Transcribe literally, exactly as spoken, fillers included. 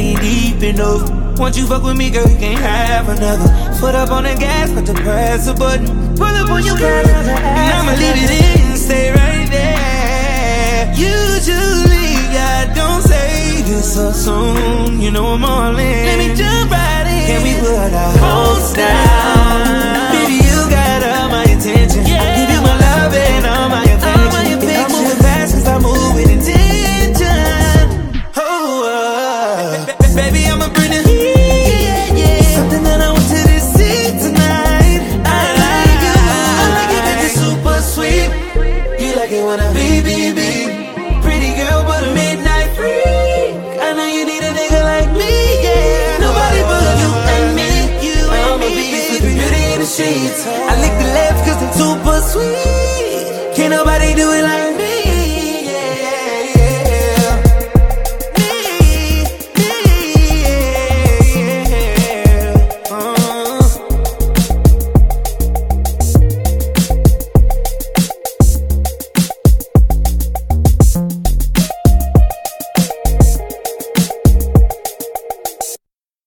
ain't deep enough. Once you fuck with me, girl, you can't have another. Foot up on the gas, but to press a button. Pull up on your girl, and I'ma leave it in, stay right there. Usually I don't say this so soon. You know I'm all in. Let me jump right in. Can we put our phones down? Baby, you got all my attention. Yeah. I give you my love and all my affection. All my affection. I'm moving fast cause I move with intention. Oh, uh, baby, I'ma bring it. Yeah, yeah. Something that I want you to see tonight. I like you. I like it, baby, super sweet. You like it when I be, be, be. Pretty girl, but a midnight freak. I know you need a nigga like me, yeah. Nobody but you and me. You and me, baby. Beauty in the sheets. I lick the lips cause I'm super sweet. Can't nobody do it like me.